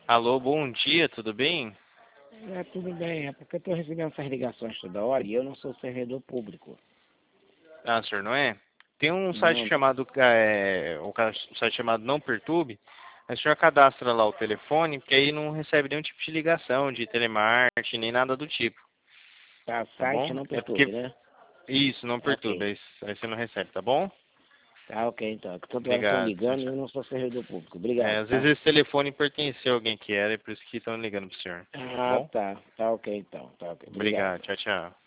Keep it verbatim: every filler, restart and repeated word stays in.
Alô, bom dia, tudo bem? É, tudo bem, é porque eu estou recebendo essas ligações toda hora e eu não sou servidor público. Ah, senhor, não é? Tem um site Não, chamado, é, o ca- um site chamado Não Perturbe, aí o senhor cadastra lá o telefone, porque aí não recebe nenhum tipo de ligação, de telemarketing, nem nada do tipo, tá, tá site bom? não É porque, perturbe, né? isso, não Tá perturbe, ok. aí, aí você não recebe, tá bom? Tá ok, então. É que toda hora estão Obrigado, tchau, ligando e tchau. eu não sou servidor público. É, Obrigado, às vezes tá? esse telefone pertenceu a alguém que era, e por isso que estão ligando pro senhor, tá Ah, bom? tá. Tá ok, então. Tá ok. Obrigado. Obrigado, tchau, tchau.